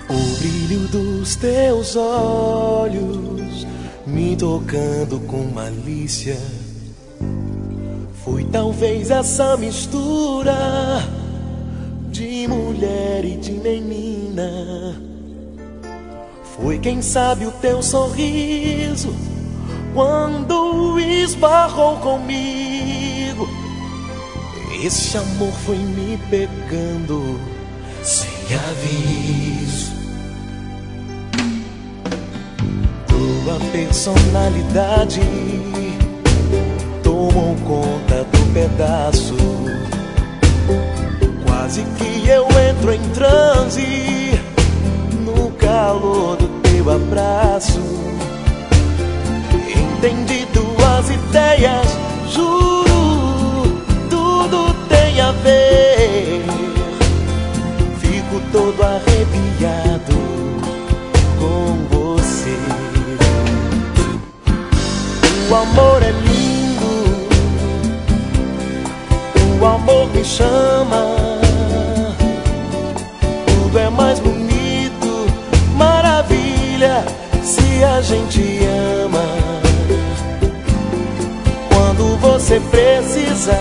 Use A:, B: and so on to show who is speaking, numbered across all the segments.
A: O brilho dos teus olhos me tocando com malícia. Foi talvez essa mistura de mulher e de menina. Foi quem sabe o teu sorriso quando esbarrou comigo. Esse amor foi me pegando sem aviso. Tua personalidade tomou conta do pedaço. Quase que eu entro em transe no calor do teu abraço. Entendi tuas ideias, juro, tudo tem a ver. Fico todo arrepiado com você. O amor é lindo, o amor me chama. Tudo é mais bonito, maravilha, se a gente ama. Quando você precisa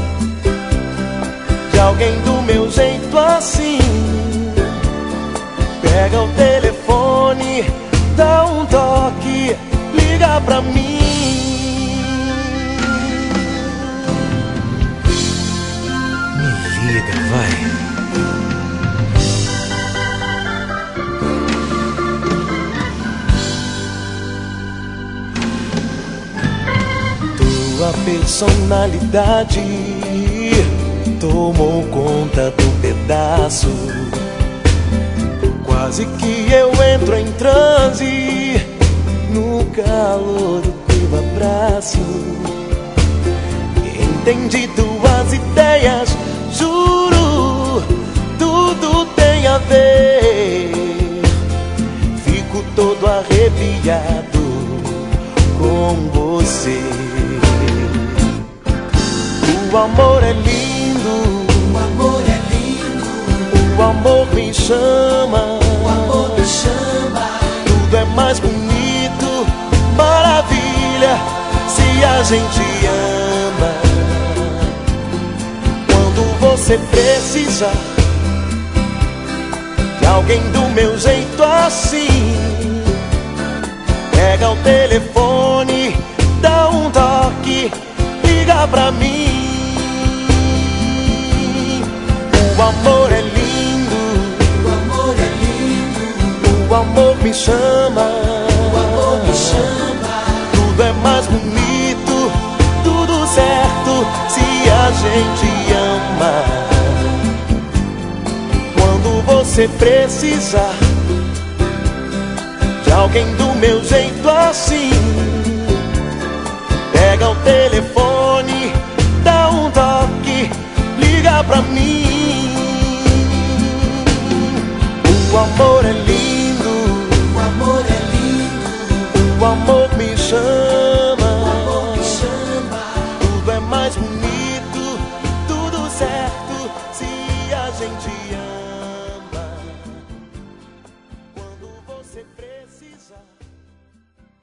A: de alguém do meu jeito assim, pega o telefone, dá um toque, liga pra mim.
B: Me liga, vai.
A: Tua personalidade tomou conta do pedaço. Quase que eu entro em transe no calor do teu abraço. Entendi tuas ideias, juro, tudo tem a ver. Fico todo arrepiado com você. O amor é lindo,
C: o amor é lindo,
A: o amor me chama,
C: o amor me chama.
A: tudo é mais bonito, maravilha, se a gente ama. Quando você precisa de alguém do meu jeito assim, pega o telefone, dá um toque, liga pra mim. O amor é lindo,
C: O amor é lindo,
A: o amor me chama,
C: o amor me chama.
A: tudo é mais bonito, tudo certo, se a gente ama. Quando você precisa de alguém do meu jeito assim, pega o telefone, dá um toque, liga pra mim.